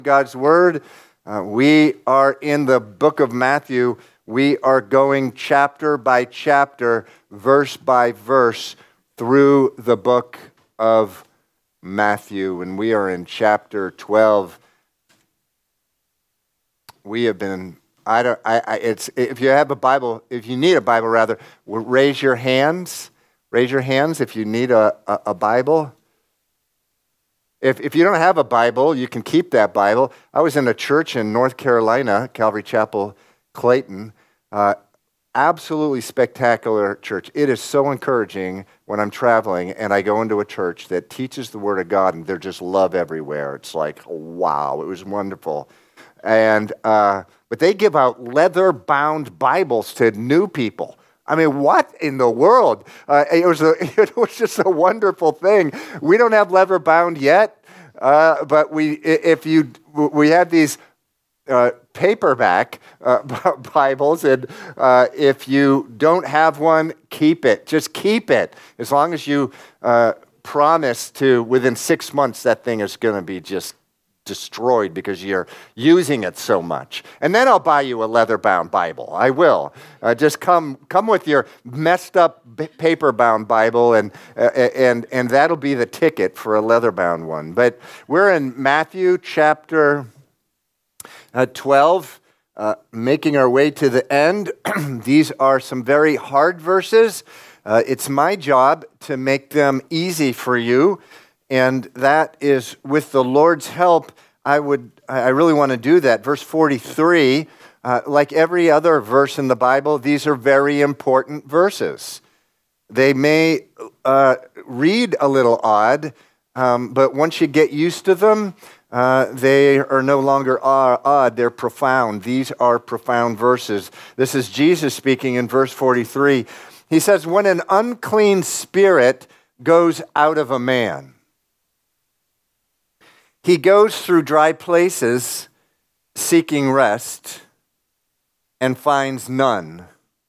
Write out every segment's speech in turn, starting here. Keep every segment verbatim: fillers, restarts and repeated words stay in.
God's Word. Uh, we are in the book of Matthew. We are going chapter by chapter, verse by verse, through the book of Matthew. And we are in chapter twelve. We have been, I don't, I, I, it's, if you have a Bible, if you need a Bible rather, raise your hands. Raise your hands if you need a, a, a Bible. If if you don't have a Bible, you can keep that Bible. I was in a church in North Carolina, Calvary Chapel, Clayton. Uh, absolutely spectacular church. It is so encouraging when I'm traveling and I go into a church that teaches the Word of God and there's just love everywhere. It's like, wow, it was wonderful. And uh, but they give out leather-bound Bibles to new people. I mean, what in the world? Uh, it was a, it was just a wonderful thing. We don't have leather bound yet, uh, but we if you we have these uh, paperback uh, Bibles, and uh, if you don't have one, keep it. Just keep it as long as you uh, promise to within six months that thing is going to be just destroyed because you're using it so much. And then I'll buy you a leather-bound Bible. I will. Uh, just come come with your messed up paper-bound Bible, and uh, and and that'll be the ticket for a leather-bound one. But we're in Matthew chapter uh, twelve, uh, making our way to the end. These are some very hard verses. Uh, it's my job to make them easy for you. And that is with the Lord's help, I would, I really want to do that. Verse forty-three, uh, like every other verse in the Bible, these are very important verses. They may uh, read a little odd, um, but once you get used to them, uh, they are no longer odd, they're profound. These are profound verses. This is Jesus speaking in verse forty-three. He says, when an unclean spirit goes out of a man, he goes through dry places seeking rest and finds none.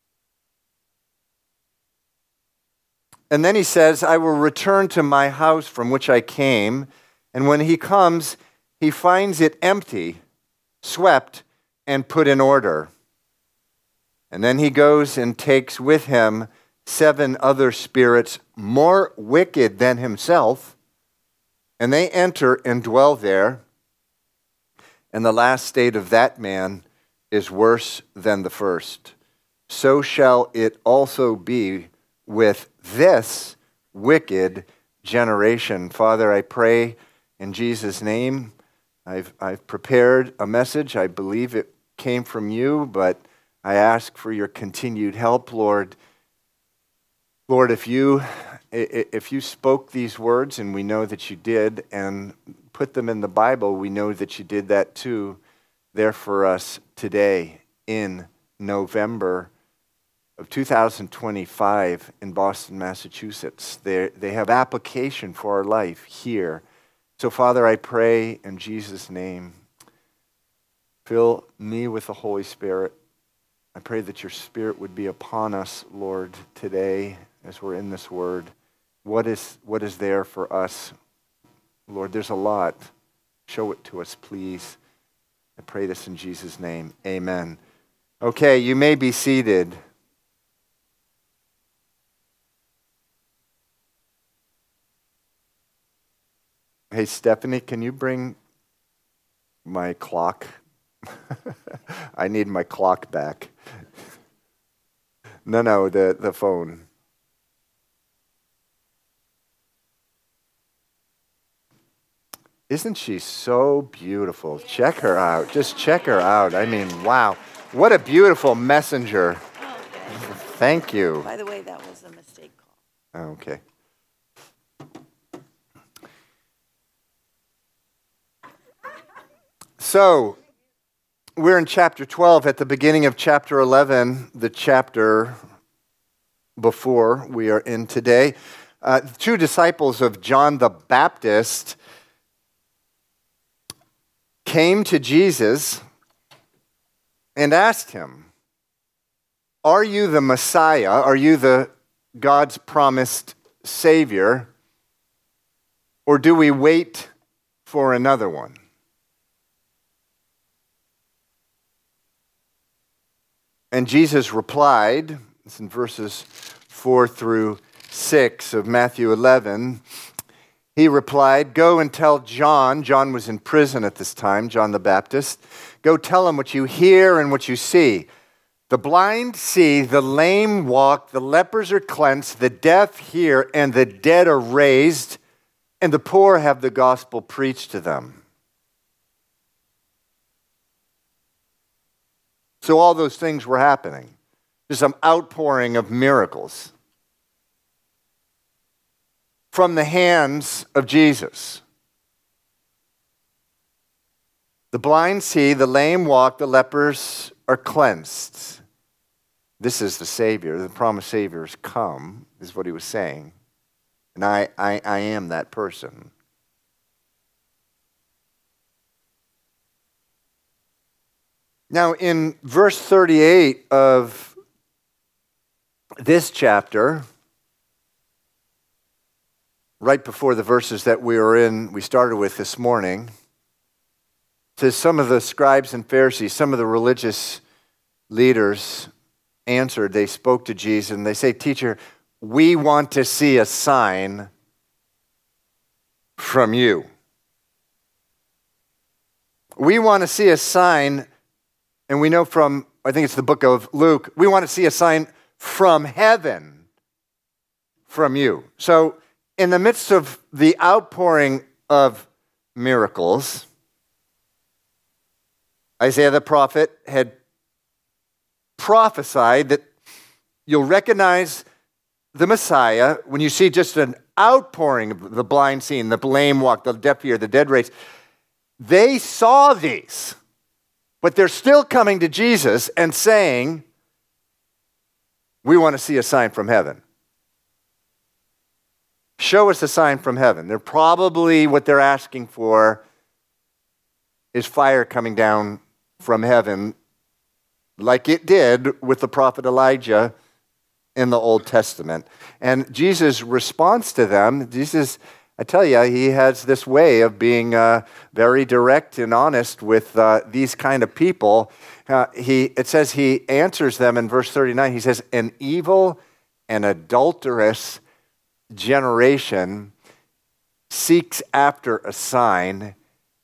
And then he says, I will return to my house from which I came. And when he comes, he finds it empty, swept, and put in order. And then he goes and takes with him seven other spirits more wicked than himself. And they enter and dwell there, and the last state of that man is worse than the first. So shall it also be with this wicked generation. Father, I pray in Jesus' name. I've, I've prepared a message. I believe it came from you, but I ask for your continued help, Lord. Lord, if you... If you spoke these words, and we know that you did, and put them in the Bible, we know that you did that too. They're for us today in November of two thousand twenty-five in Boston, Massachusetts. They they have application for our life here. So, Father, I pray in Jesus' name, fill me with the Holy Spirit. I pray that your Spirit would be upon us, Lord, today as we're in this word. What is what is there for us? Lord, there's a lot. Show it to us, please. I pray this in Jesus' name. Amen. Okay, you may be seated. Hey, Stephanie, can you bring my clock? I need my clock back. No, no, the, the phone. Isn't she so beautiful? Check her out. Just check her out. I mean, wow. What a beautiful messenger. Oh, yeah. Thank you. By the way, that was a mistake call. Okay. So, we're in chapter twelve. At the beginning of chapter eleven, the chapter before we are in today, uh, two disciples of John the Baptist came to Jesus and asked him, are you the Messiah? Are you the God's promised Savior? Or do we wait for another one? And Jesus replied, it's in verses four through six of Matthew eleven. He replied, "Go and tell John," John was in prison at this time, John the Baptist, "go tell him what you hear and what you see. The blind see, the lame walk, the lepers are cleansed, the deaf hear, and the dead are raised, and the poor have the gospel preached to them." So all those things were happening. There's some outpouring of miracles from the hands of Jesus. The blind see, the lame walk, the lepers are cleansed. This is the Savior. The promised Savior has come, is what he was saying. And I, I, I am that person. Now, in verse thirty-eight of this chapter, right before the verses that we were in, we started with this morning, to some of the scribes and Pharisees, some of the religious leaders answered. They spoke to Jesus and they say, "Teacher, we want to see a sign from you. We want to see a sign," and we know from, I think it's the book of Luke, we want to see a sign from heaven from you. So in the midst of the outpouring of miracles, Isaiah the prophet had prophesied that you'll recognize the Messiah when you see just an outpouring of the blind seeing, the lame walk, the deaf hear, the dead raise. They saw these, but they're still coming to Jesus and saying, "We want to see a sign from heaven. Show us a sign from heaven." They're probably, what they're asking for is fire coming down from heaven, like it did with the prophet Elijah in the Old Testament. And Jesus' response to them, Jesus, I tell you, he has this way of being uh, very direct and honest with uh, these kind of people. Uh, he, it says he answers them in verse thirty-nine. He says, "An evil and adulterous generation seeks after a sign,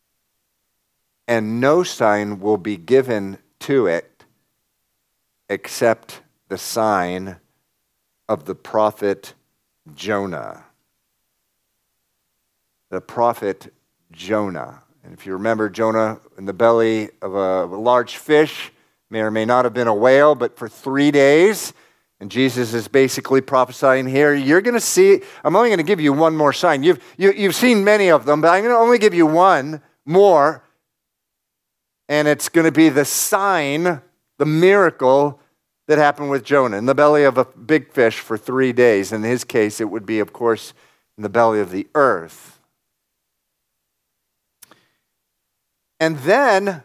and no sign will be given to it except the sign of the prophet Jonah." The prophet Jonah. And if you remember, Jonah in the belly of a large fish, may or may not have been a whale, but for three days, and Jesus is basically prophesying here, you're going to see, I'm only going to give you one more sign. You've, you, you've seen many of them, but I'm going to only give you one more, and it's going to be the sign, the miracle that happened with Jonah in the belly of a big fish for three days. In his case, it would be, of course, in the belly of the earth. And then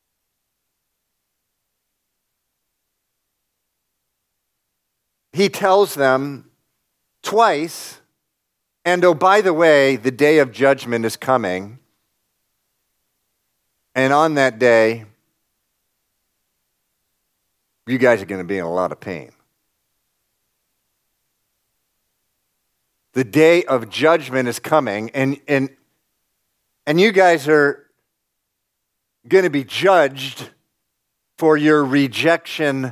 he tells them twice, and oh, by the way, the day of judgment is coming. And on that day, you guys are going to be in a lot of pain. The day of judgment is coming, and and and you guys are going to be judged for your rejection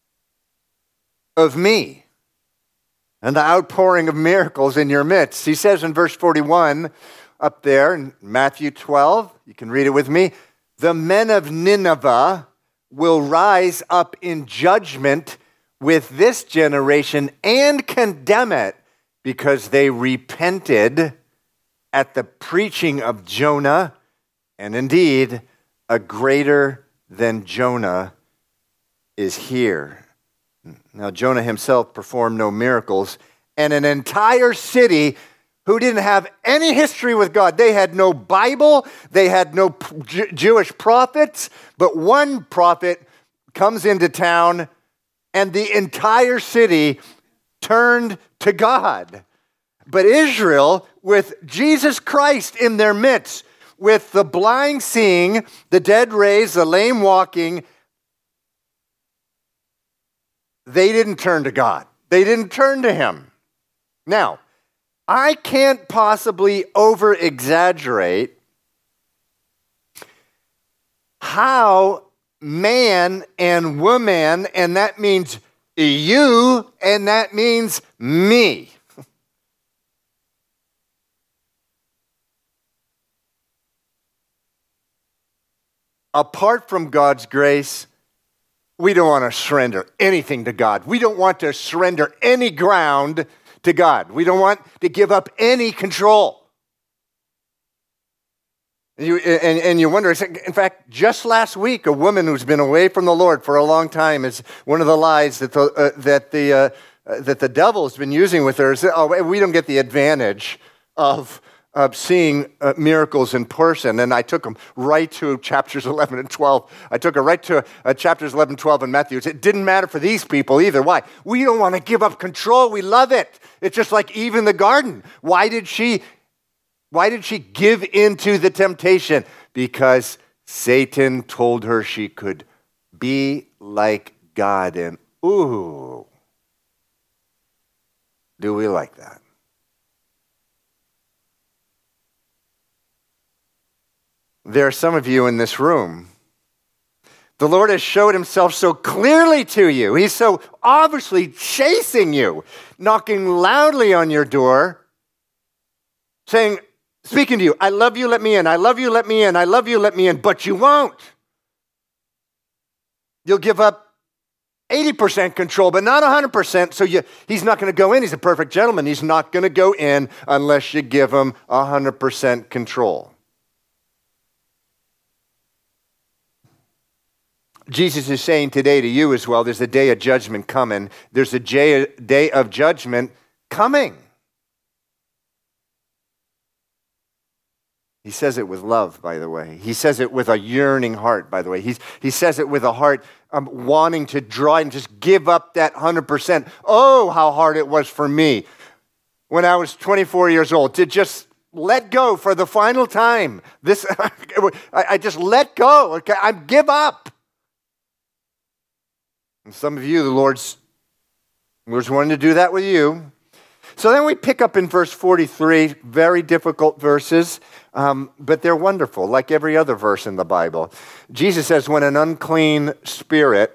of me and the outpouring of miracles in your midst. He says in verse forty-one up there in Matthew twelve, you can read it with me, "The men of Nineveh will rise up in judgment with this generation and condemn it, because they repented at the preaching of Jonah, and indeed, a greater than Jonah is here." Now, Jonah himself performed no miracles, and an entire city who didn't have any history with God. They had no Bible, they had no J- Jewish prophets, but one prophet comes into town, and the entire city turned to God. But Israel, with Jesus Christ in their midst, with the blind seeing, the dead raised, the lame walking, they didn't turn to God. They didn't turn to him. Now, I can't possibly over-exaggerate how man and woman, and that means you, and that means me. Apart from God's grace, we don't want to surrender anything to God. We don't want to surrender any ground to God. We don't want to give up any control. You, and, and you wonder, in fact, just last week, a woman who's been away from the Lord for a long time is one of the lies that the, uh, that the, uh, uh, that the devil has been using with her is, oh, we don't get the advantage of, of seeing uh, miracles in person. And I took them right to chapters eleven and twelve. I took her right to uh, chapters eleven, twelve in Matthew. It didn't matter for these people either. Why? We don't want to give up control. We love it. It's just like Eve in the garden. Why did she... Why did she give in to the temptation? Because Satan told her she could be like God. And ooh, do we like that? There are some of you in this room. The Lord has showed himself so clearly to you. He's so obviously chasing you, knocking loudly on your door, saying, speaking to you, I love you, let me in. I love you, let me in. I love you, let me in. But you won't. You'll give up eighty percent control, but not one hundred percent. So you, he's not going to go in. He's a perfect gentleman. He's not going to go in unless you give him one hundred percent control. Jesus is saying today to you as well, there's a day of judgment coming. There's a day of judgment coming. He says it with love, by the way. He says it with a yearning heart, by the way. He's, he says it with a heart um, wanting to draw and just give up that one hundred percent. Oh, how hard it was for me when I was twenty-four years old to just let go for the final time. This, I, I just let go. Okay, I give up. And some of you, the Lord's, the Lord's wanting to do that with you. So then we pick up in verse forty-three, very difficult verses, um, but they're wonderful, like every other verse in the Bible. Jesus says, when an unclean spirit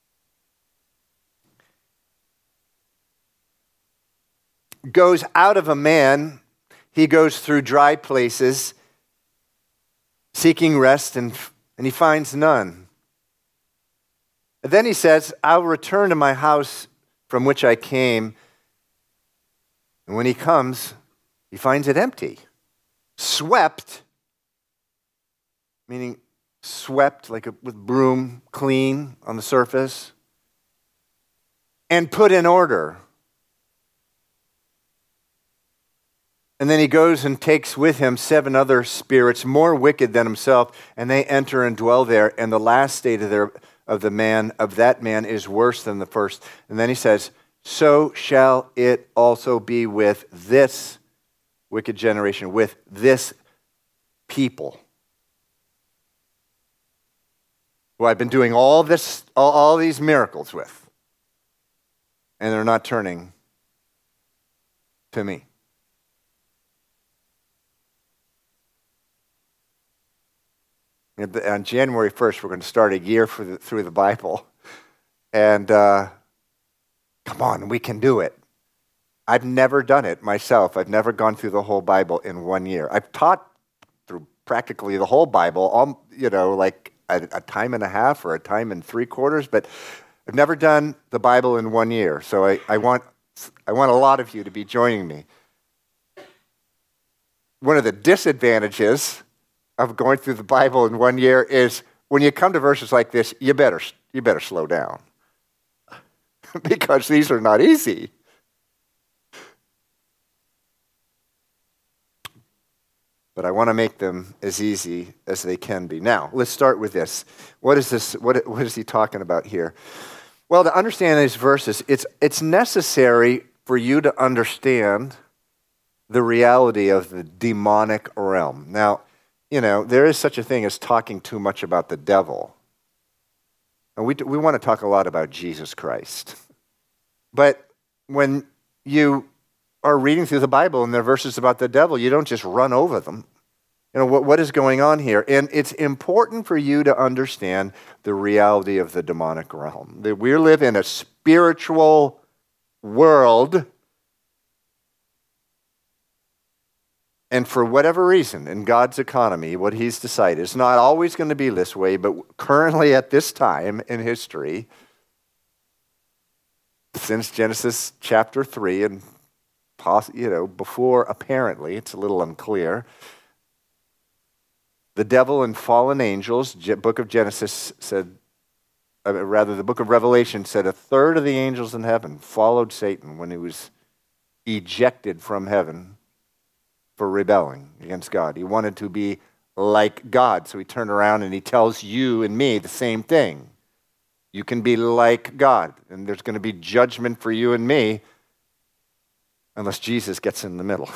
goes out of a man, he goes through dry places, seeking rest, and, and he finds none. And then he says, I'll return to my house from which I came. And when he comes, he finds it empty. Swept, meaning swept like a, with broom, clean on the surface, and put in order. And then he goes and takes with him seven other spirits more wicked than himself, and they enter and dwell there. And the last state of their of the man of that man is worse than the first. And then he says, so shall it also be with this wicked generation, with this people, who I've been doing all this, all, all these miracles with, and they're not turning to me. On January first, we're going to start a year for the, through the Bible, and uh, come on, we can do it. I've never done it myself. I've never gone through the whole Bible in one year. I've taught through practically the whole Bible, all, you know, like a, a time and a half or a time and three quarters, but I've never done the Bible in one year. So I, I want I want a lot of you to be joining me. One of the disadvantages of going through the Bible in one year is when you come to verses like this, you better you better slow down. Because these are not easy. But I want to make them as easy as they can be. Now, let's start with this. What is this? What, what is he talking about here? Well, to understand these verses, it's it's necessary for you to understand the reality of the demonic realm. Now, you know, there is such a thing as talking too much about the devil. And we we want to talk a lot about Jesus Christ. But when you are reading through the Bible and there are verses about the devil, you don't just run over them. You know, what, what is going on here? And it's important for you to understand the reality of the demonic realm. That we live in a spiritual world, and for whatever reason, in God's economy, what he's decided, it's not always going to be this way, but currently at this time in history, since Genesis chapter three, and poss- you know, before apparently, it's a little unclear, the devil and fallen angels, the book of Genesis said, uh, rather the book of Revelation said a third of the angels in heaven followed Satan when he was ejected from heaven for rebelling against God. He wanted to be like God, so he turned around and he tells you and me the same thing. You can be like God, and there's going to be judgment for you and me unless Jesus gets in the middle.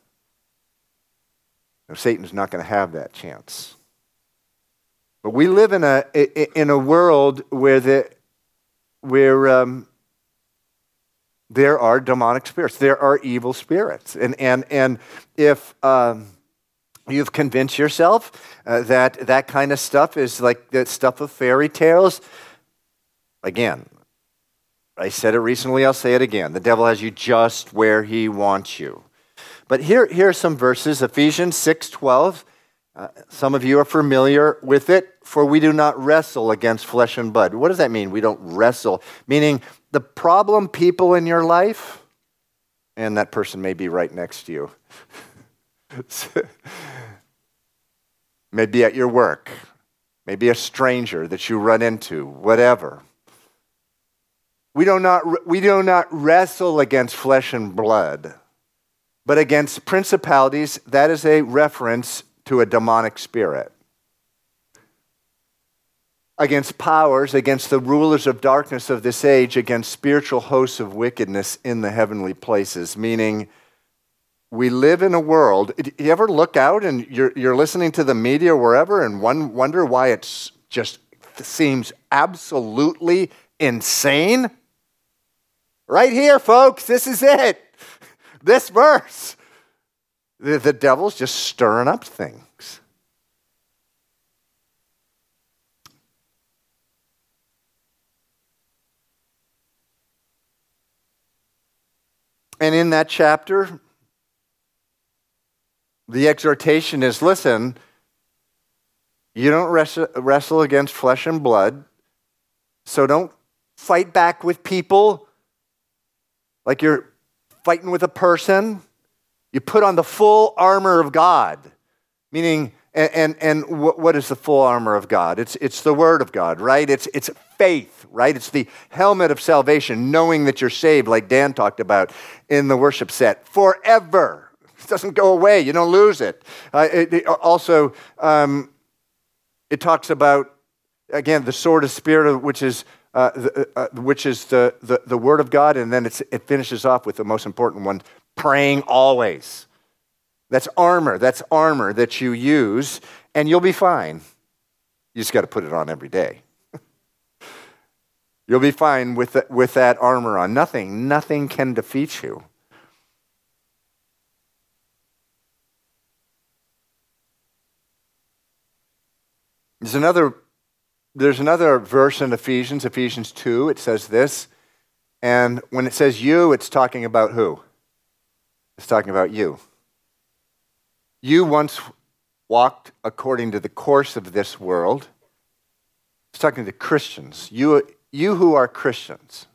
Now, Satan's not going to have that chance. But we live in a in a world where the where um, there are demonic spirits, there are evil spirits, and and and if um, you've convinced yourself uh, that that kind of stuff is like the stuff of fairy tales, again, I said it recently, I'll say it again. The devil has you just where he wants you. But here, here are some verses, Ephesians six twelve. Uh, some of you are familiar with it. For we do not wrestle against flesh and blood. What does that mean? We don't wrestle. Meaning the problem people in your life, and that person may be right next to you. Maybe at your work. Maybe a stranger that you run into. Whatever. We do not, we do not wrestle against flesh and blood, but against principalities. That is a reference to a demonic spirit. Against powers, against the rulers of darkness of this age, against spiritual hosts of wickedness in the heavenly places. Meaning, we live in a world. You ever look out and you're, you're listening to the media or wherever and one wonder why it just seems absolutely insane? Right here, folks, this is it. This verse. The, the devil's just stirring up things. And in that chapter, the exhortation is, listen, you don't wrestle, wrestle against flesh and blood, so don't fight back with people like you're fighting with a person. You put on the full armor of God, meaning, and and, and what, what is the full armor of God? It's it's the Word of God, right? It's it's faith, right? It's the helmet of salvation, knowing that you're saved, like Dan talked about in the worship set, forever. It doesn't go away. You don't lose it. Uh, it, it also, um, it talks about, again, the sword of Spirit, which is uh, the, uh, which is the, the the Word of God, and then it's, it finishes off with the most important one. Praying always. That's armor. That's armor that you use, and you'll be fine. You just got to put it on every day. You'll be fine with that, with that armor on. Nothing, nothing can defeat you. There's another, there's another verse in Ephesians, Ephesians two. It says this, and when it says you, it's talking about who? It's talking about you. You once walked according to the course of this world. It's talking to Christians. You, you who are Christians.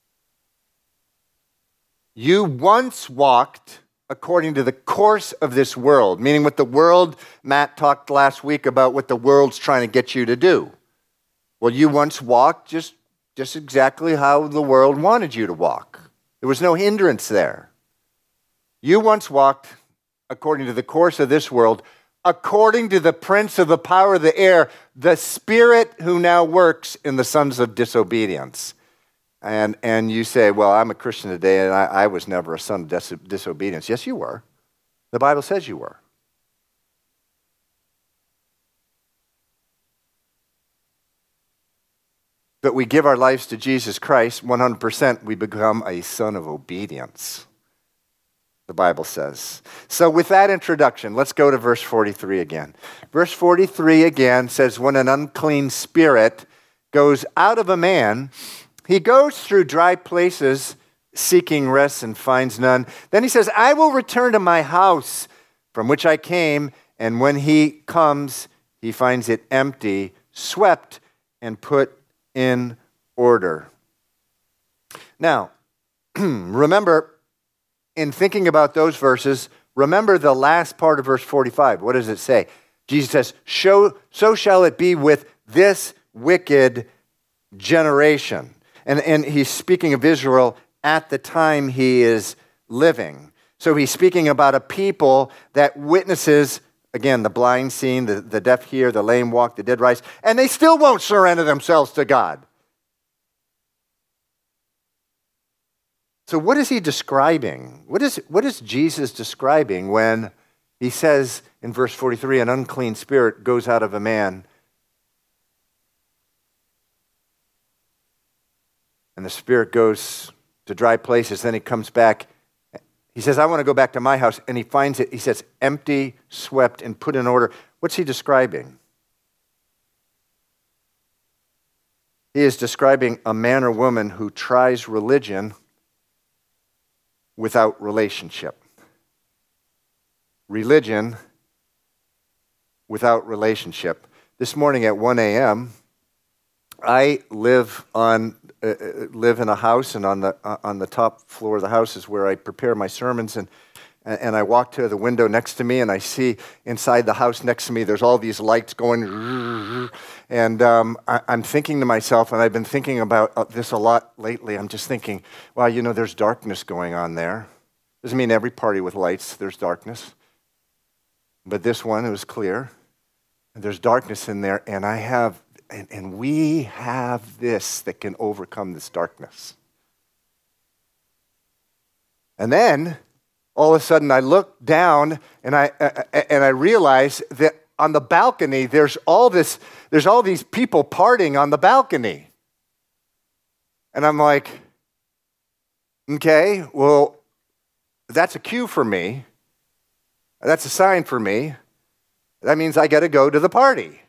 You once walked according to the course of this world, meaning what the world, Matt talked last week about what the world's trying to get you to do. Well, you once walked just, just exactly how the world wanted you to walk. There was no hindrance there. You once walked according to the course of this world, according to the prince of the power of the air, the spirit who now works in the sons of disobedience. And and you say, well, I'm a Christian today, and I, I was never a son of dis- disobedience. Yes, you were. The Bible says you were. but we give our lives to Jesus Christ, one hundred percent, we become a son of obedience, the Bible says. So with that introduction, let's go to verse forty-three again. Verse forty-three again says, when an unclean spirit goes out of a man, he goes through dry places seeking rest and finds none. Then he says, I will return to my house from which I came, and when he comes, he finds it empty, swept, and put in order. Now, remember, in thinking about those verses, remember the last part of verse forty-five. What does it say? Jesus says, Show, so shall it be with this wicked generation. And, and he's speaking of Israel at the time he is living. So he's speaking about a people that witnesses, again, the blind seen, the, the deaf hear, the lame walk, the dead rise, and they still won't surrender themselves to God. So what is he describing? What is, what is Jesus describing when he says in verse forty-three, an unclean spirit goes out of a man, and the spirit goes to dry places, then he comes back. He says, I want to go back to my house, and he finds it, he says, empty, swept, and put in order. What's he describing? He is describing a man or woman who tries religion without relationship. Religion without relationship. This morning at one a.m., I live on uh, live in a house, and on the uh, on the top floor of the house is where I prepare my sermons. And and I walk to the window next to me, and I see inside the house next to me, there's all these lights going. And um, I, I'm thinking to myself, and I've been thinking about this a lot lately. I'm just thinking, well, you know, there's darkness going on there. Doesn't mean every party with lights there's darkness, but this one, it was clear. And there's darkness in there, and I have. And, and we have this that can overcome this darkness. And then, all of a sudden, I look down and I uh, and I realize that on the balcony, there's all this, there's all these people partying on the balcony. And I'm like, okay, well, that's a cue for me. That's a sign for me. That means I got to go to the party.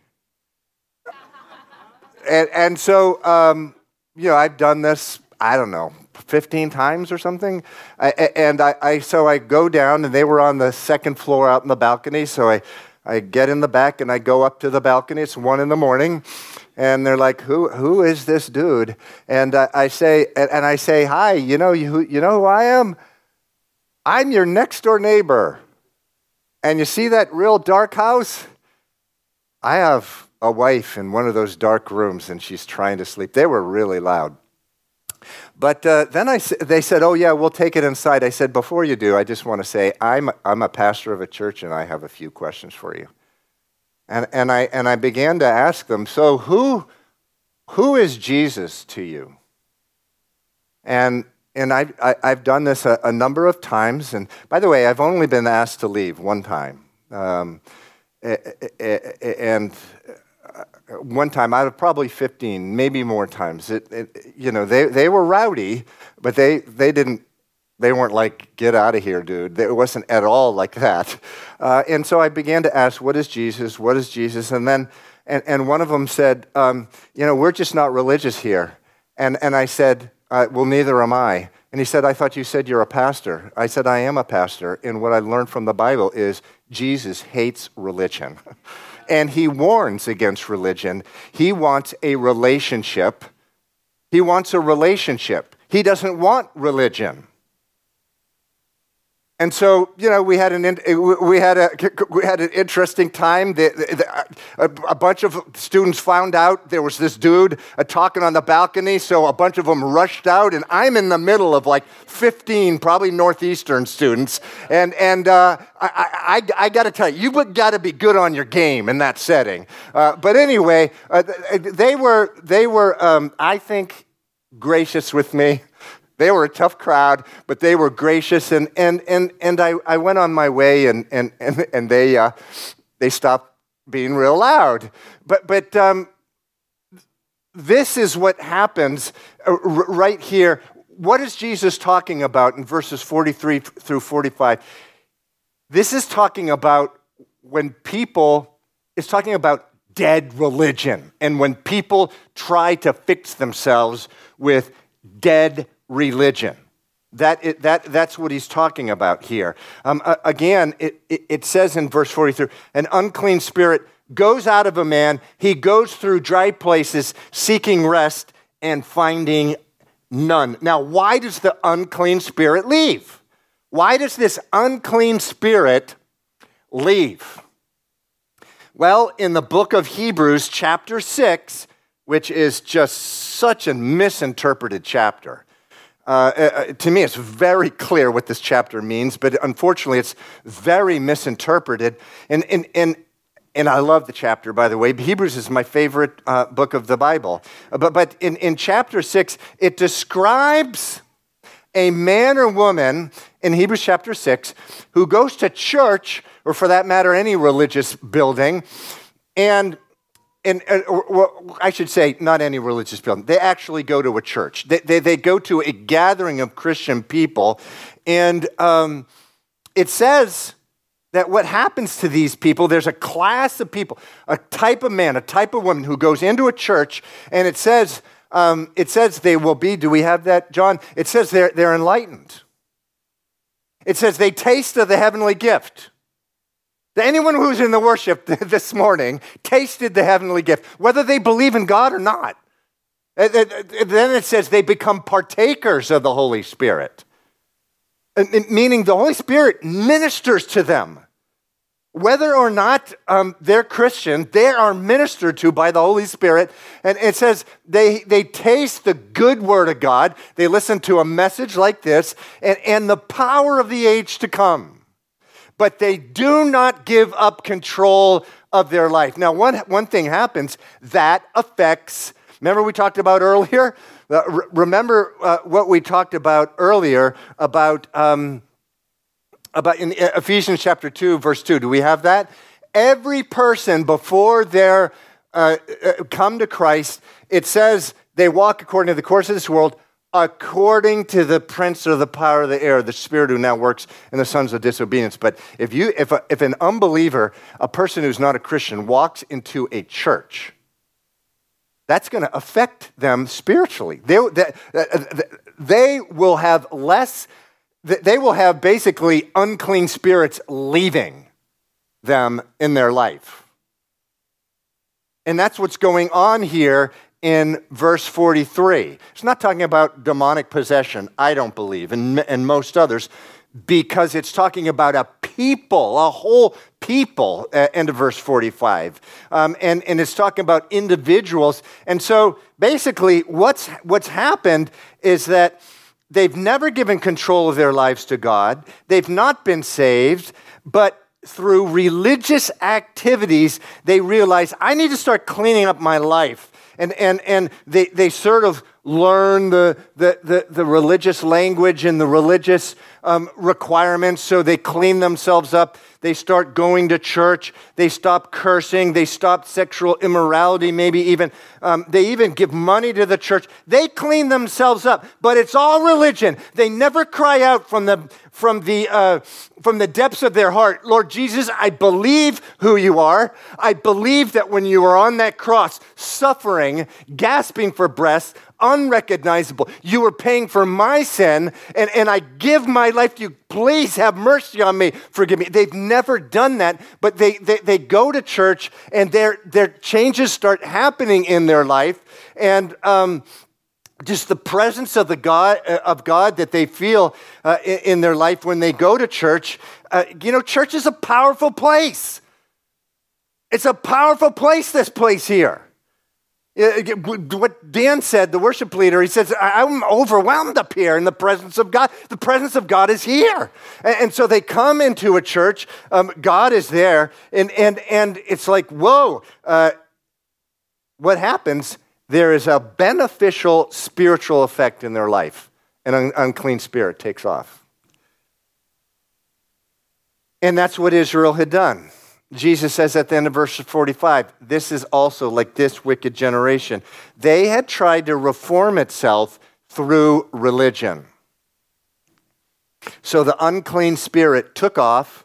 And, and so, um, you know, I've done this, I don't know, fifteen times or something. I, and I, I, so I go down, and they were on the second floor out in the balcony. So I, I get in the back, and I go up to the balcony. It's one in the morning, and they're like, "Who, who is this dude?" And I, I say, and, and I say, "Hi, you know, you, you know who I am? I'm your next door neighbor. And you see that real dark house? I have a wife in one of those dark rooms, and she's trying to sleep." They were really loud. But uh, then I, they said, "Oh, yeah, we'll take it inside." I said, "Before you do, I just want to say I'm, I'm a pastor of a church, and I have a few questions for you." And, and, I, and I began to ask them, so who, who is Jesus to you? And, and I, I, I've done this a, a number of times. And by the way, I've only been asked to leave one time. Um, and... One time out of probably fifteen, maybe more times. It, it, you know, they, they were rowdy, but they they didn't. They weren't like, "Get out of here, dude." It wasn't at all like that. Uh, and so I began to ask, "What is Jesus? What is Jesus?" And then, and, and one of them said, um, "You know, we're just not religious here." And and I said, uh, "Well, neither am I." And he said, "I thought you said you're a pastor." I said, "I am a pastor, and what I learned from the Bible is Jesus hates religion." And he warns against religion. He wants a relationship. He wants a relationship. He doesn't want religion. And so, you know, we had an we had a we had an interesting time. The, the, a, a bunch of students found out there was this dude uh, talking on the balcony, so a bunch of them rushed out, and I'm in the middle of like fifteen, probably Northeastern students, and and uh, I I, I got to tell you, you got to be good on your game in that setting. Uh, but anyway, uh, they were they were um, I think gracious with me. They were a tough crowd, but they were gracious, and and and and I, I went on my way, and and and, and they uh, they stopped being real loud. But but um, this is what happens uh, r- right here. What is Jesus talking about in verses forty-three through forty-five? This is talking about when people, it's talking about dead religion, and when people try to fix themselves with dead religion. That, it, that That's what he's talking about here. Um, uh, again, it, it, it says in verse forty-three, an unclean spirit goes out of a man, he goes through dry places seeking rest and finding none. Now, why does the unclean spirit leave? Why does this unclean spirit leave? Well, in the book of Hebrews, chapter six, which is just such a misinterpreted chapter. Uh, uh, to me, it's very clear what this chapter means, but unfortunately, it's very misinterpreted. And, and, and, and I love the chapter, by the way. Hebrews is my favorite uh, book of the Bible. But, but in, in chapter six, it describes a man or woman in Hebrews chapter six who goes to church, or for that matter, any religious building, and And, and or, or I should say, not any religious building. They actually go to a church. They, they, they go to a gathering of Christian people. And um, it says that what happens to these people, there's a class of people, a type of man, a type of woman who goes into a church, and it says, um, it says they will be, do we have that, John? It says they're, they're enlightened. It says they taste of the heavenly gift. Anyone who's in the worship this morning tasted the heavenly gift, whether they believe in God or not. Then it says they become partakers of the Holy Spirit, meaning the Holy Spirit ministers to them. Whether or not um, they're Christian, they are ministered to by the Holy Spirit. And it says they, they taste the good word of God. They listen to a message like this and, and the power of the age to come. But they do not give up control of their life. Now, one, one thing happens that affects, remember we talked about earlier? Uh, re- remember uh, what we talked about earlier about, um, about in Ephesians chapter two, verse two. Do we have that? Every person before they uh, come to Christ, it says they walk according to the course of this world, according to the prince of the power of the air, the spirit who now works in the sons of disobedience. But if you, if a, if an unbeliever, a person who's not a Christian, walks into a church, that's going to affect them spiritually. They, they, they will have less, they will have basically unclean spirits leaving them in their life. And that's what's going on here in verse forty-three. It's not talking about demonic possession, I don't believe, and, and most others, because it's talking about a people, a whole people, uh, end of verse forty-five. Um, and, and it's talking about individuals. And so basically what's, what's happened is that they've never given control of their lives to God. They've not been saved, but through religious activities, they realize, I need to start cleaning up my life. And and and they, they sort of learn the, the, the, the religious language and the religious um, requirements, so they clean themselves up. They start going to church. They stop cursing. They stop sexual immorality, maybe even. Um, they even give money to the church. They clean themselves up, but it's all religion. They never cry out from the from the uh, from the depths of their heart, Lord Jesus, I believe who you are. I believe that when you were on that cross, suffering, gasping for breath, unrecognizable, you were paying for my sin, and, and I give my life to you. Please have mercy on me. Forgive me. They've never done that, but they they, they go to church, and their, their changes start happening in their life, and um, just the presence of the God of God that they feel uh, in, in their life when they go to church. Uh, you know, church is a powerful place. It's a powerful place, this place here. What Dan said, the worship leader, he says, I'm overwhelmed up here in the presence of God. The presence of God is here. And so they come into a church, um, God is there, and and and it's like, whoa, uh, what happens? There is a beneficial spiritual effect in their life. An un- unclean spirit takes off. And that's what Israel had done. Jesus says at the end of verse forty-five, this is also like this wicked generation. They had tried to reform itself through religion. So the unclean spirit took off,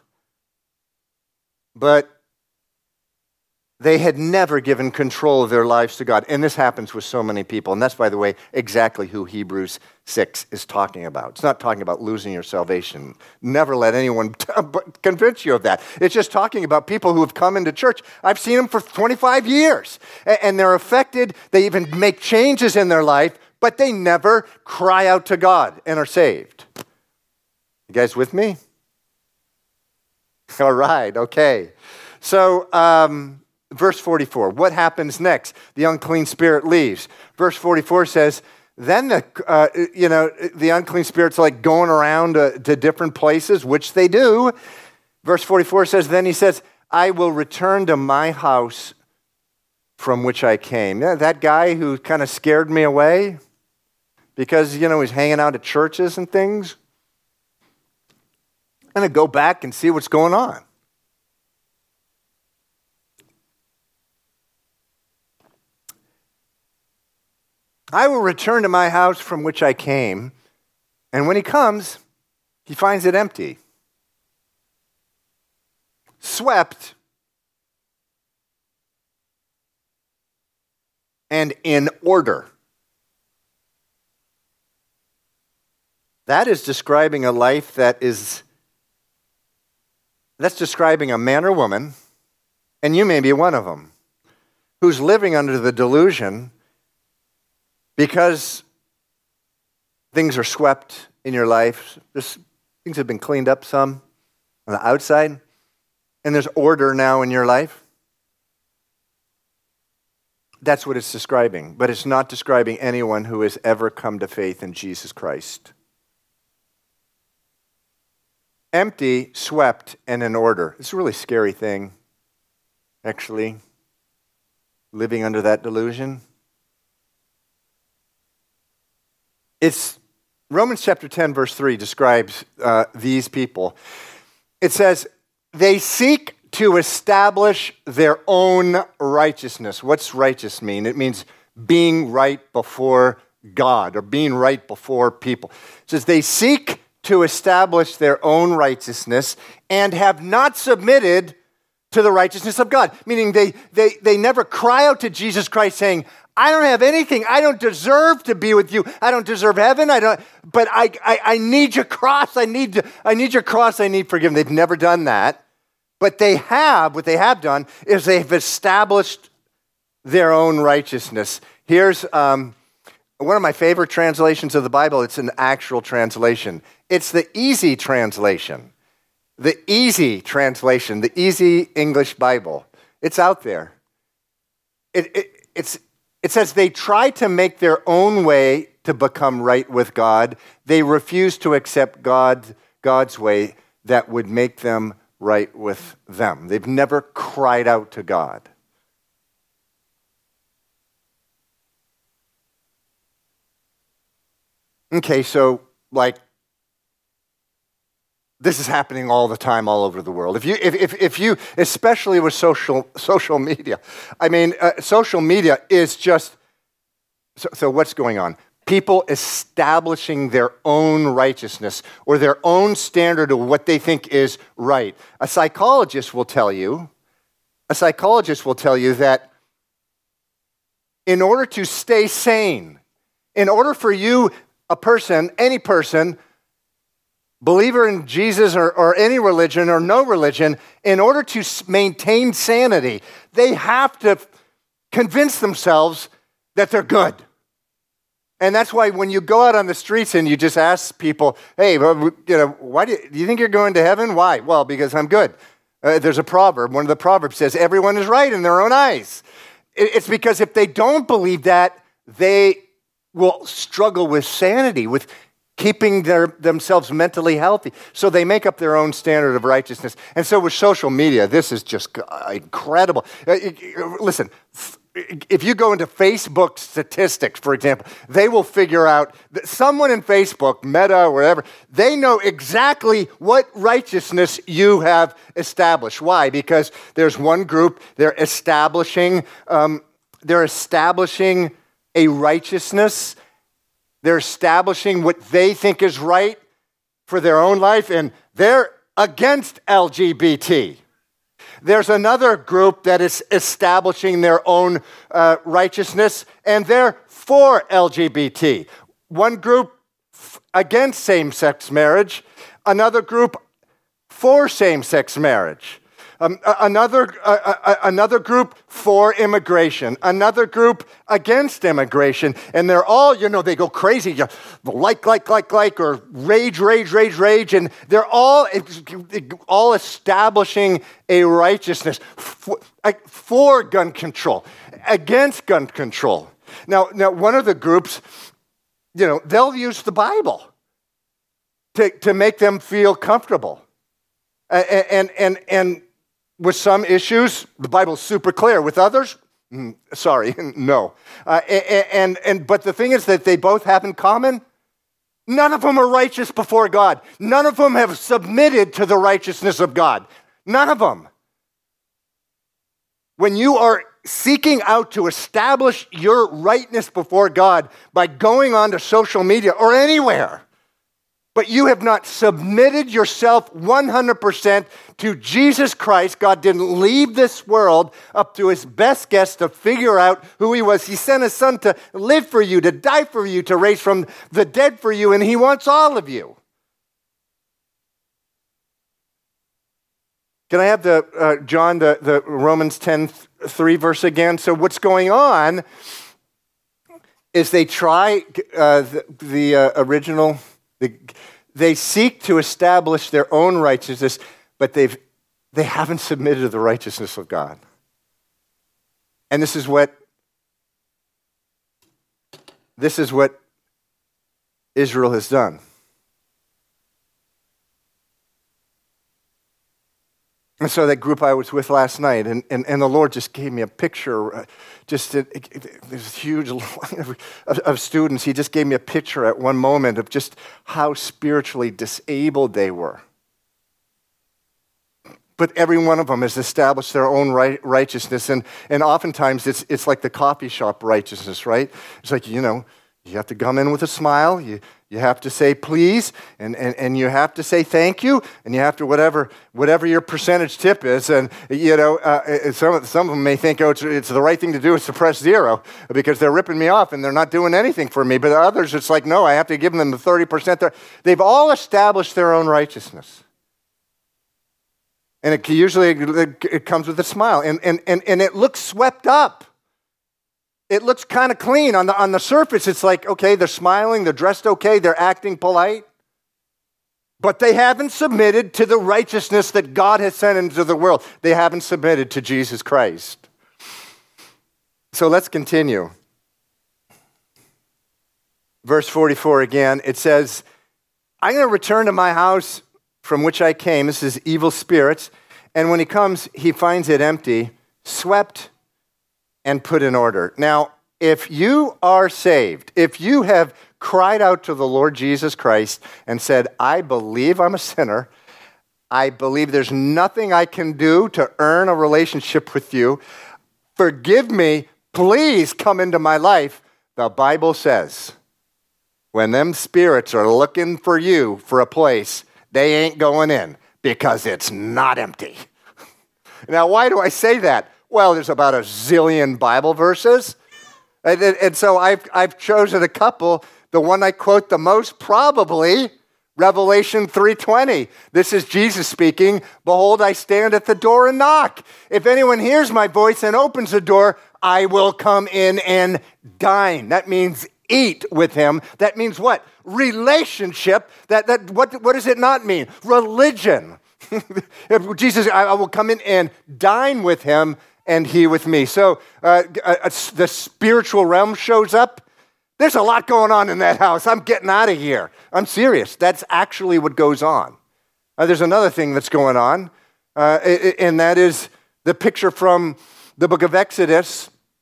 but they had never given control of their lives to God. And this happens with so many people. And that's, by the way, exactly who Hebrews six is talking about. It's not talking about losing your salvation. Never let anyone convince you of that. It's just talking about people who have come into church. I've seen them for twenty-five years. And they're affected. They even make changes in their life, but they never cry out to God and are saved. You guys with me? All right, okay. So, um... verse forty-four, what happens next? The unclean spirit leaves. Verse forty-four says, then the uh, you know the unclean spirit's like going around uh, to different places, which they do. Verse forty-four says, then he says, I will return to my house from which I came. Yeah, that guy who kind of scared me away because, you know, he's hanging out at churches and things. I'm going to go back and see what's going on. I will return to my house from which I came, and when he comes, he finds it empty, swept, and in order. That is describing a life that is, that's describing a man or woman, and you may be one of them, who's living under the delusion because things are swept in your life. There's, things have been cleaned up some on the outside, and there's order now in your life. That's what it's describing, but it's not describing anyone who has ever come to faith in Jesus Christ. Empty, swept, and in order. It's a really scary thing, actually, living under that delusion. It's Romans chapter ten, verse three describes uh, these people. It says, they seek to establish their own righteousness. What's righteous mean? It means being right before God or being right before people. It says they seek to establish their own righteousness and have not submitted to the righteousness of God. Meaning they, they, they never cry out to Jesus Christ saying, I don't have anything. I don't deserve to be with you. I don't deserve heaven. I don't, but I, I, I need your cross. I need, I need your cross. I need forgiveness. They've never done that. But they have, what they have done is they've established their own righteousness. Here's um, one of my favorite translations of the Bible. It's an actual translation. It's the easy translation. The easy translation, the easy English Bible. It's out there. It, it, it's, it says they try to make their own way to become right with God. They refuse to accept God, God's way that would make them right with them. They've never cried out to God. Okay, so like, this is happening all the time, all over the world. If you, if, if, if you, especially with social social media, I mean, uh, social media is just. So, so what's going on? People establishing their own righteousness or their own standard of what they think is right. A psychologist will tell you. A psychologist will tell you that in order to stay sane, in order for you, a person, any person, believer in Jesus or, or any religion or no religion, in order to maintain sanity, they have to convince themselves that they're good. And that's why when you go out on the streets and you just ask people, hey, you know, why do you, do you think you're going to heaven? Why? Well, because I'm good. Uh, there's a proverb. One of the proverbs says, everyone is right in their own eyes. It, it's because if they don't believe that, they will struggle with sanity, with keeping their, themselves mentally healthy. So they make up their own standard of righteousness. And so with social media, this is just incredible. Listen, if you go into Facebook statistics, for example, they will figure out that someone in Facebook, Meta, or whatever, they know exactly what righteousness you have established. Why? Because there's one group, they're establishing, um, they're establishing a righteousness. They're establishing what they think is right for their own life, and they're against L G B T. There's another group that is establishing their own uh, righteousness, and they're for L G B T. One group f- against same-sex marriage, another group for same-sex marriage. Um, another, uh, uh, another group for immigration, another group against immigration, and they're all, you know, they go crazy, you like, like, like, like, or rage, rage, rage, rage, and they're all, all establishing a righteousness for, for gun control, against gun control. Now, now, one of the groups, you know, they'll use the Bible to, to make them feel comfortable, and and and. and with some issues, the Bible's super clear. With others, mm, sorry, no. Uh, and, and, and but the thing is that they both have in common, none of them are righteous before God. None of them have submitted to the righteousness of God. None of them. When you are seeking out to establish your rightness before God by going onto social media or anywhere, but you have not submitted yourself one hundred percent to Jesus Christ. God didn't leave this world up to his best guess to figure out who he was. He sent his son to live for you, to die for you, to raise from the dead for you, and he wants all of you. Can I have the uh, John, the, the Romans ten three verse again? So what's going on is they try uh, the, the uh, original... The, they seek to establish their own righteousness, but they've, they haven't submitted to the righteousness of God. And this is what, this is what Israel has done. And so that group I was with last night, and, and, and the Lord just gave me a picture, uh, just a, this huge line of, of, of students. He just gave me a picture at one moment of just how spiritually disabled they were. But every one of them has established their own right, righteousness, and, and oftentimes it's, it's like the coffee shop righteousness, right? It's like, you know, you have to come in with a smile, you You have to say please, and, and, and you have to say thank you, and you have to whatever whatever your percentage tip is. And, you know, uh, some, some of them may think, oh, it's, it's the right thing to do is to press zero because they're ripping me off and they're not doing anything for me. But others, it's like, no, I have to give them the thirty percent. They've all established their own righteousness. And it usually it comes with a smile, and, and, and, and it looks swept up. It looks kind of clean on the on the surface. It's like, okay, they're smiling, they're dressed okay, they're acting polite. But they haven't submitted to the righteousness that God has sent into the world. They haven't submitted to Jesus Christ. So let's continue. Verse forty-four again, it says, I'm going to return to my house from which I came. This is evil spirits. And when he comes, he finds it empty, swept, and put in order. Now, if you are saved, if you have cried out to the Lord Jesus Christ and said, I believe I'm a sinner, I believe there's nothing I can do to earn a relationship with you, forgive me, please come into my life, the Bible says, when them spirits are looking for you for a place, they ain't going in because it's not empty. Now, why do I say that? Well, there's about a zillion Bible verses. And, and, and so I've, I've chosen a couple. The one I quote the most, probably, Revelation three twenty. This is Jesus speaking. Behold, I stand at the door and knock. If anyone hears my voice and opens the door, I will come in and dine. That means eat with him. That means what? Relationship. That, that, what, what does it not mean? Religion. Jesus, I, I will come in and dine with him, and he with me. So uh, uh, the spiritual realm shows up. There's a lot going on in that house. I'm getting out of here. I'm serious. That's actually what goes on. Uh, there's another thing that's going on, uh, and that is the picture from the book of Exodus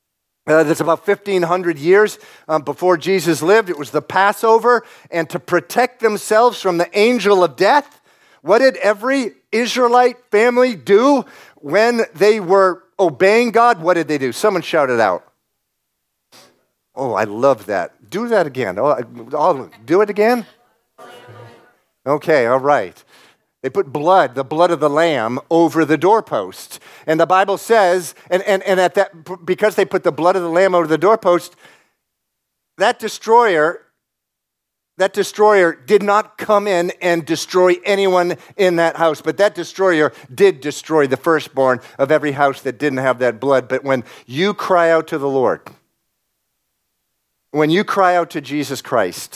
Uh, that's about fifteen hundred years um, before Jesus lived. It was the Passover. And to protect themselves from the angel of death, what did every Israelite family do when they were obeying God? What did they do? Someone shouted out. Oh, I love that. Do that again. Oh, I'll do it again? Okay, all right. They put blood, the blood of the lamb, over the doorpost. And the Bible says, and, and, and at that, because they put the blood of the lamb over the doorpost, that destroyer, that destroyer did not come in and destroy anyone in that house. But that destroyer did destroy the firstborn of every house that didn't have that blood. But when you cry out to the Lord, when you cry out to Jesus Christ,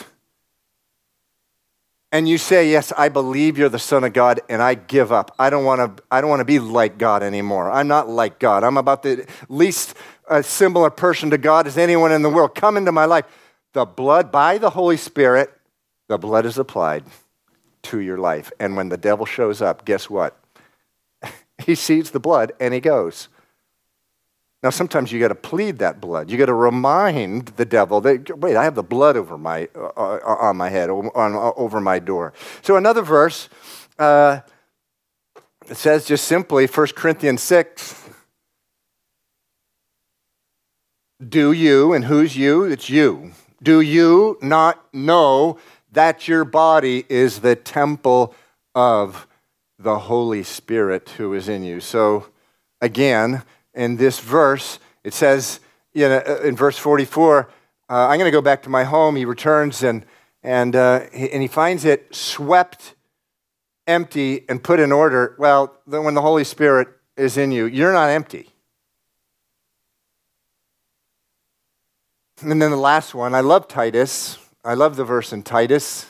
and you say, yes, I believe you're the Son of God, and I give up. I don't want to I don't want to be like God anymore. I'm not like God. I'm about the least uh, similar person to God as anyone in the world. Come into my life. The blood, by the Holy Spirit, the blood is applied to your life. And when the devil shows up, guess what? He sees the blood, and he goes. Now, sometimes you got to plead that blood. You got to remind the devil that, wait, I have the blood over my uh, on my head, on, uh, over my door. So another verse, uh, it says just simply, First Corinthians six, do you, and who's you? It's you. Do you not know that your body is the temple of the Holy Spirit who is in you? So again, in this verse, it says, you know, in verse forty-four, uh, I'm going to go back to my home. He returns and and uh, he, and he finds it swept, empty, and put in order. Well, then when the Holy Spirit is in you, you're not empty. And then the last one, I love Titus. I love the verse in Titus.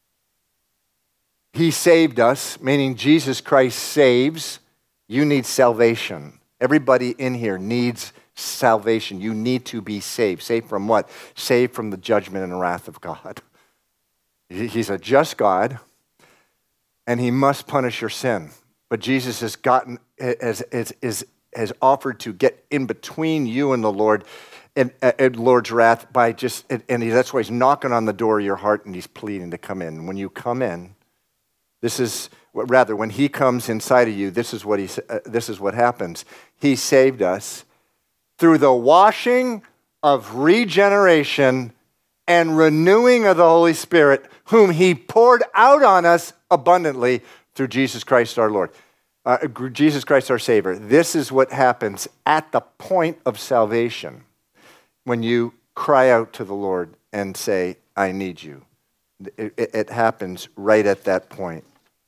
He saved us, meaning Jesus Christ saves. You need salvation. Everybody in here needs salvation. You need to be saved. Saved from what? Saved from the judgment and wrath of God. He's a just God, and he must punish your sin. But Jesus has gotten has, has, has, has offered to get in between you and the Lord and, and Lord's wrath by just, and he, that's why he's knocking on the door of your heart and he's pleading to come in. When you come in, this is, rather, when he comes inside of you, this is what he. Uh, this is what happens. He saved us through the washing of regeneration and renewing of the Holy Spirit, whom he poured out on us abundantly through Jesus Christ our Lord. Uh, Jesus Christ our Savior. This is what happens at the point of salvation when you cry out to the Lord and say, I need you. It, it, it happens right at that point.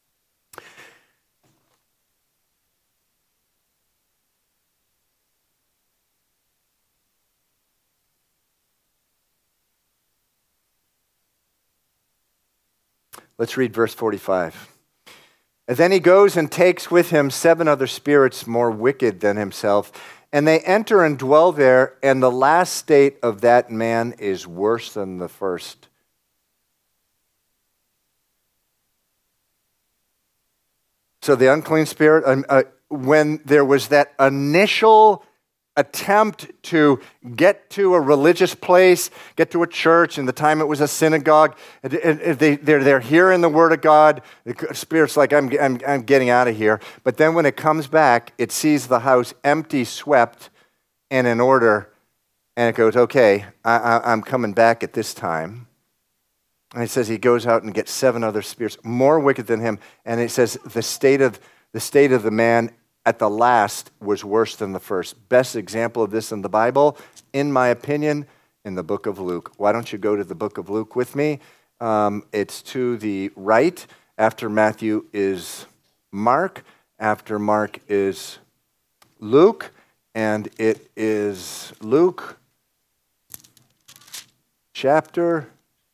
Let's read verse forty-five. And then he goes and takes with him seven other spirits more wicked than himself, and they enter and dwell there, and the last state of that man is worse than the first. So the unclean spirit, uh, uh, when there was that initial attempt to get to a religious place, get to a church. In the time it was a synagogue. They, they're, they're hearing the word of God. The Spirit's like, I'm, I'm, I'm getting out of here. But then when it comes back, it sees the house empty, swept, and in order. And it goes, okay, I, I, I'm coming back at this time. And it says he goes out and gets seven other spirits more wicked than him. And it says the state of the state of the man at the last was worse than the first. Best example of this in the Bible, in my opinion, in the book of Luke. Why don't you go to the book of Luke with me? Um, it's to the right. After Matthew is Mark. After Mark is Luke. And it is Luke chapter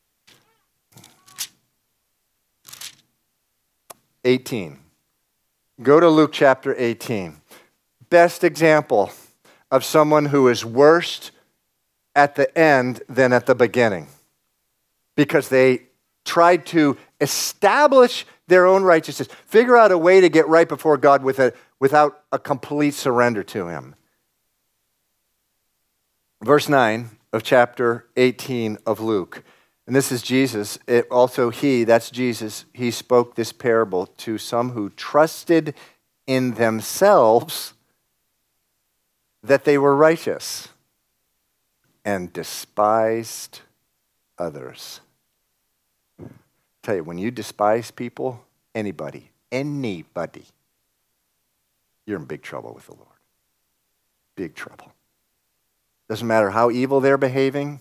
eighteen. Go to Luke chapter eighteen. Best example of someone who is worse at the end than at the beginning. Because they tried to establish their own righteousness, figure out a way to get right before God with a, without a complete surrender to him. Verse nine of chapter eighteen of Luke. And this is Jesus. It also he, that's Jesus, he spoke this parable to some who trusted in themselves that they were righteous and despised others. I tell you, when you despise people, anybody, anybody, you're in big trouble with the Lord. Big trouble. Doesn't matter how evil they're behaving.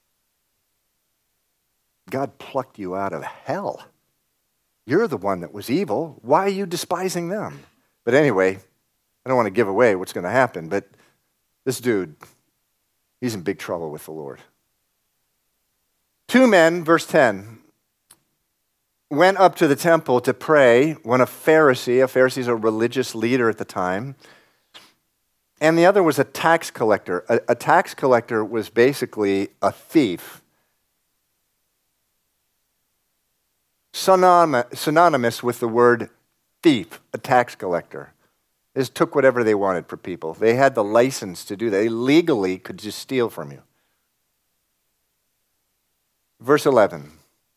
God plucked you out of hell. You're the one that was evil. Why are you despising them? But anyway, I don't want to give away what's going to happen, but this dude, he's in big trouble with the Lord. Two men, verse ten, went up to the temple to pray when a Pharisee, a Pharisee is a religious leader at the time, and the other was a tax collector. A, a tax collector was basically a thief. Synonymous, synonymous with the word thief, a tax collector. They just took whatever they wanted for people. They had the license to do that. They legally could just steal from you. Verse eleven.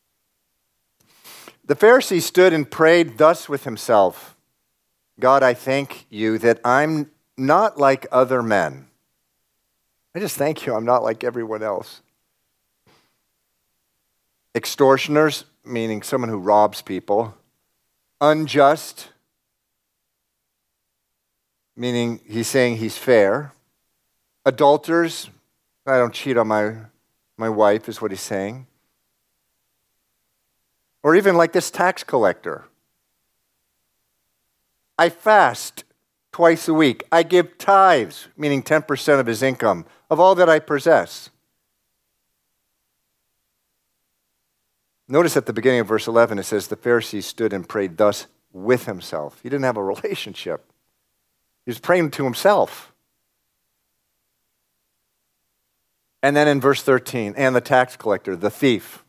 The Pharisee stood and prayed thus with himself, God, I thank you that I'm not like other men. I just thank you I'm not like everyone else. Extortioners, meaning someone who robs people. Unjust, meaning he's saying he's fair. Adulterers, I don't cheat on my, my wife, is what he's saying. Or even like this tax collector. I fast twice a week. I give tithes, meaning ten percent of his income, of all that I possess. Notice at the beginning of verse eleven, it says, the Pharisee stood and prayed thus with himself. He didn't have a relationship. He was praying to himself. And then in verse thirteen, and the tax collector, the thief,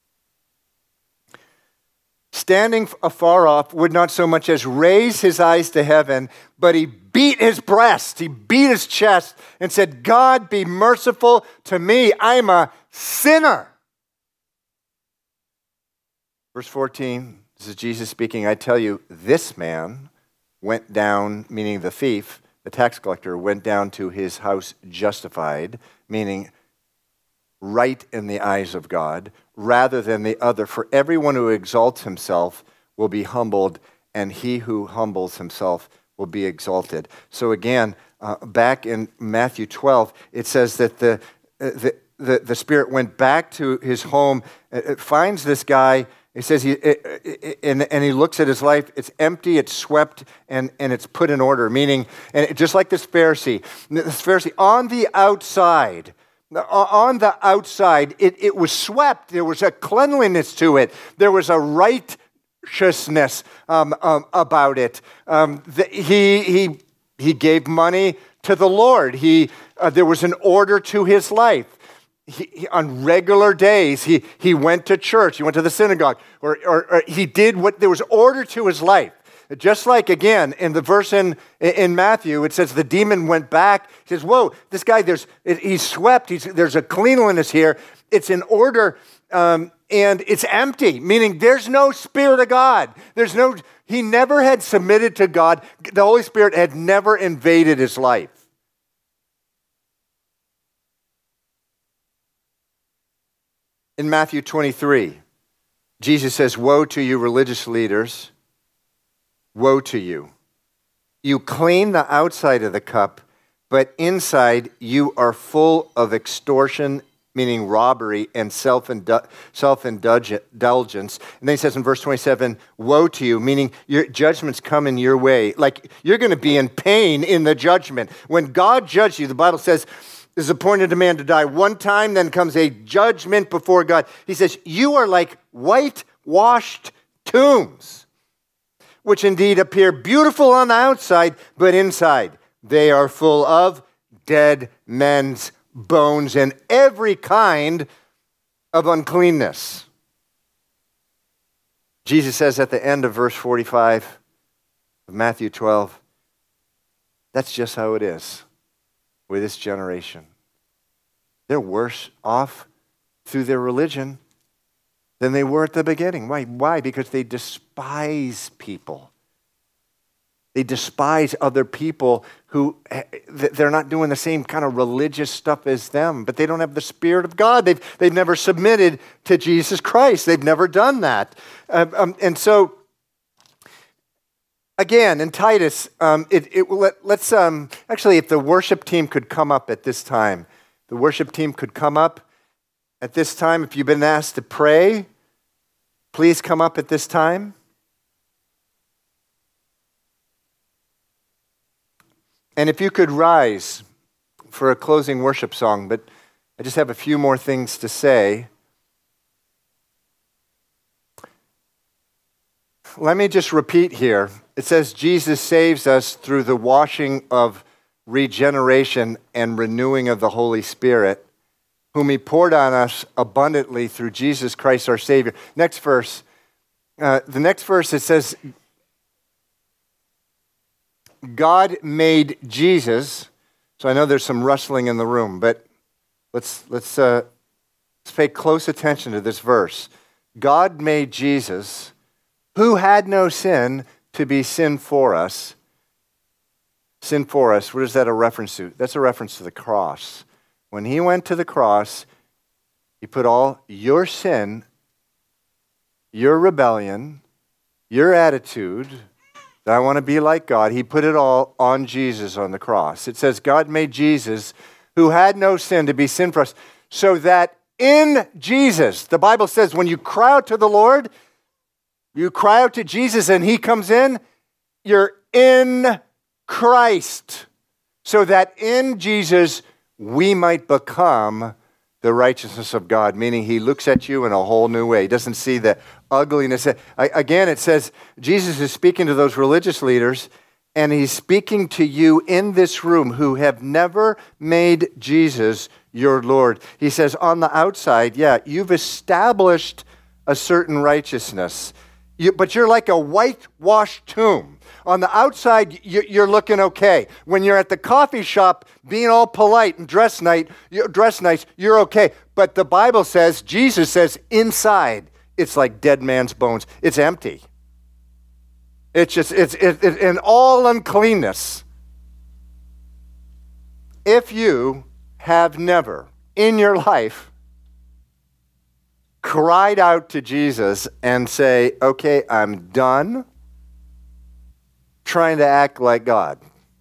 standing afar off, would not so much as raise his eyes to heaven, but he beat his breast, he beat his chest, and said, God, be merciful to me. I'm a sinner. Verse fourteen, this is Jesus speaking, I tell you, this man went down, meaning the thief, the tax collector, went down to his house justified, meaning right in the eyes of God, rather than the other. For everyone who exalts himself will be humbled, and he who humbles himself will be exalted. So again, uh, back in Matthew twelve, it says that the, uh, the, the, the Spirit went back to his home, it finds this guy. He says, he, it, it, and, and he looks at his life, it's empty, it's swept, and, and it's put in order, meaning, and just like this Pharisee, this Pharisee, on the outside, on the outside, it, it was swept, there was a cleanliness to it, there was a righteousness um, um, about it. Um, the, he, he, he gave money to the Lord, he, uh, there was an order to his life. He, he, on regular days, he, he went to church, he went to the synagogue, or, or, or he did what, there was order to his life. Just like, again, in the verse in, in Matthew, it says the demon went back. He says, whoa, this guy, there's he's swept, he's, there's a cleanliness here. It's in order, um, and it's empty, meaning there's no Spirit of God. There's no, he never had submitted to God. The Holy Spirit had never invaded his life. In Matthew twenty-three, Jesus says, woe to you religious leaders, woe to you. You clean the outside of the cup, but inside you are full of extortion, meaning robbery, and self-indulgence. And then he says in verse twenty-seven, woe to you, meaning your judgments come in your way. Like you're going to be in pain in the judgment. When God judges you, the Bible says, it is appointed a man to die one time, then comes a judgment before God. He says, you are like whitewashed tombs, which indeed appear beautiful on the outside, but inside they are full of dead men's bones and every kind of uncleanness. Jesus says at the end of verse forty-five of Matthew twelve, that's just how it is with this generation. They're worse off through their religion than they were at the beginning. Why? Why? Because they despise people. They despise other people who, they're not doing the same kind of religious stuff as them, but they don't have the Spirit of God. They've, they've never submitted to Jesus Christ. They've never done that. Um, um, and so, again, in Titus, um, it, it, let, let's, um, actually, if the worship team could come up at this time, the worship team could come up at this time. If you've been asked to pray, please come up at this time. And if you could rise for a closing worship song, but I just have a few more things to say. Let me just repeat here. It says Jesus saves us through the washing of regeneration and renewing of the Holy Spirit, whom he poured on us abundantly through Jesus Christ our Savior. Next verse. Uh, the next verse, it says, God made Jesus. So I know there's some rustling in the room, but let's let's uh, let's pay close attention to this verse. God made Jesus, who had no sin, to be sin for us. Sin for us. What is that a reference to? That's a reference to the cross. When he went to the cross, he put all your sin, your rebellion, your attitude, that I want to be like God, he put it all on Jesus on the cross. It says God made Jesus, who had no sin, to be sin for us, so that in Jesus, the Bible says when you cry out to the Lord, you cry out to Jesus and he comes in, you're in Christ, so that in Jesus we might become the righteousness of God, meaning he looks at you in a whole new way. He doesn't see the ugliness. I, again, it says Jesus is speaking to those religious leaders, and he's speaking to you in this room who have never made Jesus your Lord. He says on the outside, yeah, you've established a certain righteousness, you, but you're like a whitewashed tomb. On the outside, you're looking okay. When you're at the coffee shop, being all polite and dressed nice, dress nice, you're okay. But the Bible says, Jesus says, inside, it's like dead man's bones. It's empty. It's just, it's it, it, in all uncleanness. If you have never in your life cried out to Jesus and say, okay, I'm done trying to act like God.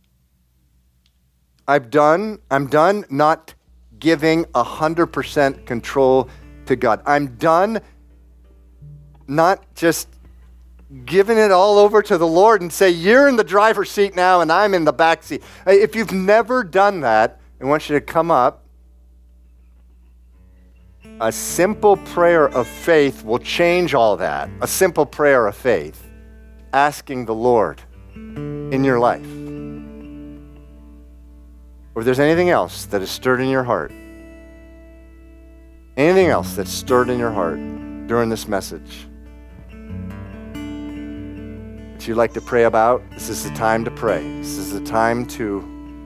I've done, I'm done not giving one hundred percent control to God. I'm done not just giving it all over to the Lord and say, you're in the driver's seat now and I'm in the back seat. If you've never done that, I want you to come up. A simple prayer of faith will change all that. A simple prayer of faith, asking the Lord in your life. Or if there's anything else that is stirred in your heart, anything else that's stirred in your heart during this message that you'd like to pray about, this is the time to pray. This is the time to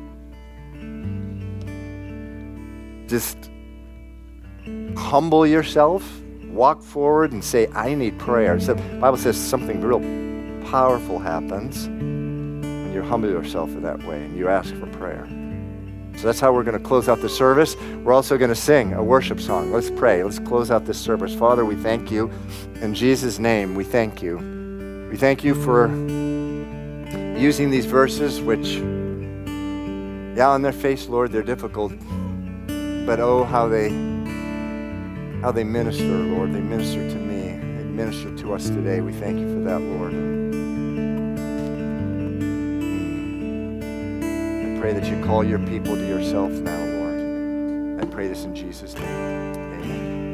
just humble yourself, walk forward and say, I need prayer. So the Bible says something real powerful happens when you humble yourself in that way and you ask for prayer. So that's how we're going to close out the service. We're also going to sing a worship song. Let's pray. Let's close out this service. Father, we thank you. In Jesus' name, we thank you. We thank you for using these verses, which, yeah, on their face, Lord, they're difficult. But oh, how they, how they minister, Lord. They minister to me. They minister to us today. We thank you for that, Lord. I pray that you call your people to yourself now, Lord. I pray this in Jesus' name. Amen.